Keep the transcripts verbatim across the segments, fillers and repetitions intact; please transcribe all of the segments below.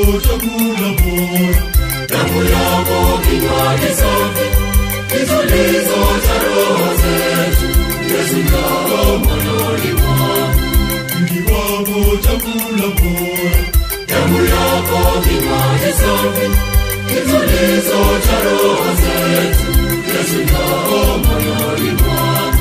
chakula bora, damu yako kinywaji safi, kitulizo cha roho zetu. Yesu njoo moyoni mwangu. Mwili wako chakula bora, damu yako kinywaji safi, kitulizo cha roho zetu. Yesu njoo moyoni mwangu.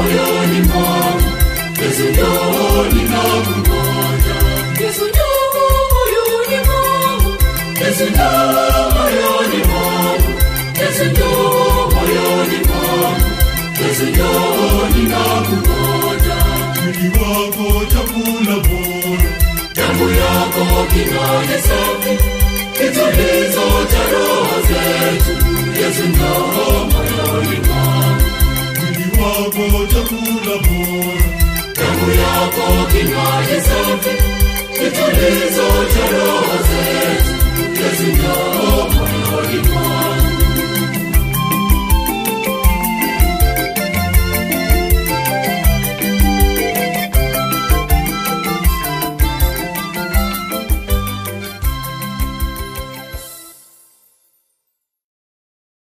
Yesu njoo ninakungoja, Yesu njoo Yesu njoo moyoni mwangu, Yesu njoo moyoni mwangu, Yesu njoo ninakungoja. Mwili wako chakula bora, damu yako kinywaji safi, kitulizo cha roho zetu. Yesu njoo moyoni mwangu. Mwili wako chakula bora, damu yako kinywaji safi, kitulizo cha roho zetu. Yesu njoo